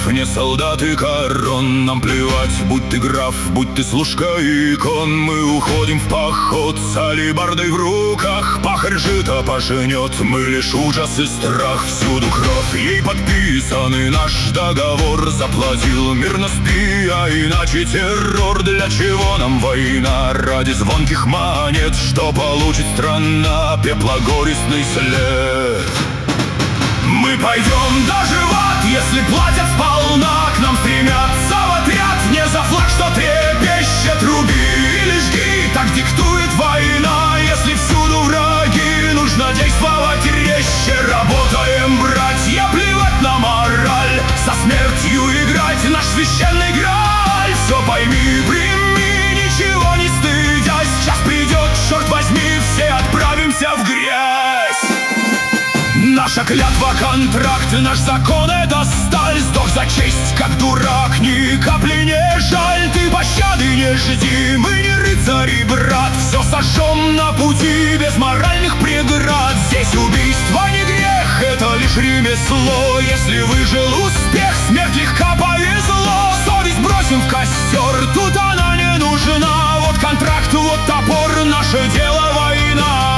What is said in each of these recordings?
не солдат и корон. Нам плевать, будь ты граф, будь ты служка икон. Мы уходим в поход с алебардой в руках. Пахарь жито пожнет, мы лишь ужас и страх. Всюду кровь, ей подписан и наш договор. Заплатил мирно спи, а иначе террор. Для чего нам война? Ради звонких монет, что получит страна пеплогорестный след. Мы пойдем даже в ад, если платят сполна. К нам стремятся в отряд, не за флаг, что трепещет. Руби или жги, так диктует война. Если всюду враги, нужно действовать резче. Работаем, братья, плевать на мораль. Со смертью играть наш священный грааль. Все пойми, прими, ничего не стыдясь. Час придет, черт возьми, все отправимся в грязь. Наша клятва, контракт, наш закон — это сталь. Сдох за честь, как дурак, ни капли не жаль. Ты пощады не жди, мы не рыцари, брат. Все сожжем на пути, без моральных преград. Здесь убийство не грех, это лишь ремесло. Если выжил успех, смерть легка повезло. Совесть бросим в костер, тут она не нужна. Вот контракт, вот топор, наше дело война.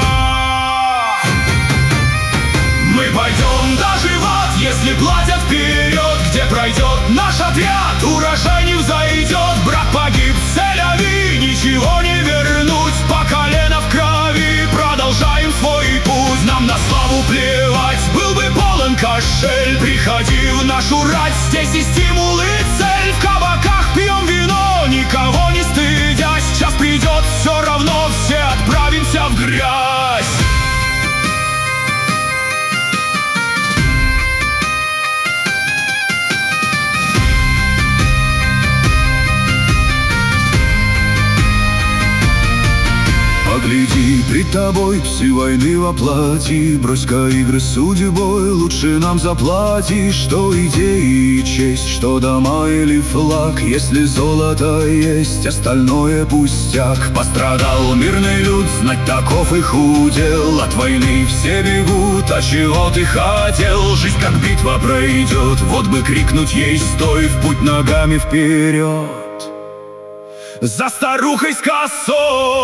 Мы пойдем даже в ад, если платят вперед. Где пройдет наш отряд, урожай не взойдет. Брат погиб, целяви, ничего не вернуть. По колено в крови продолжаем свой путь. Нам на славу плевать, был бы полон кошель. Приходи в нашу рать, здесь и стимул, и цель. В кабаках пьем вино, никого не стыдясь. Час придет, все равно все отправимся в грязь. Погляди, пред тобой псы войны воплоти. Брось-ка игры с судьбой, лучше нам заплати. Что идеи и честь, что дома или флаг. Если золото есть, остальное пустяк. Пострадал мирный люд, знать таков их удел. От войны все бегут, а чего ты хотел? Жизнь как битва пройдет, вот бы крикнуть ей стой. В путь ногами вперед, за старухой с косой.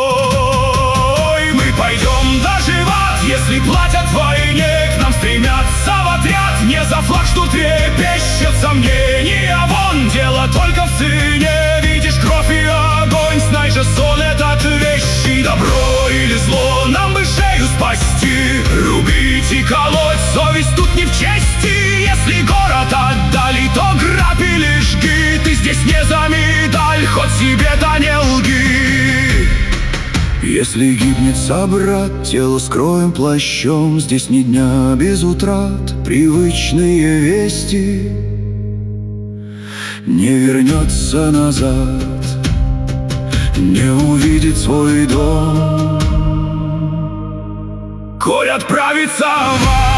Мы пойдем даже в ад, если платят в войне. К нам стремятся в отряд, не за флаг, что трепещет сомнения. Вон дело только в цене. Видишь кровь и огонь, знай же сон этот вещий. Добро или зло, нам бы шею спасти. Рубить и колоть, совесть тут не в чести. Если город отдали, то грабь или жги. Ты здесь не за медаль, хоть себе-то не лги. если гибнет собрат, тело скроем плащом. Здесь ни дня без утрат, привычные вести. Не вернется назад, не увидит свой дом. Коль отправится в ад.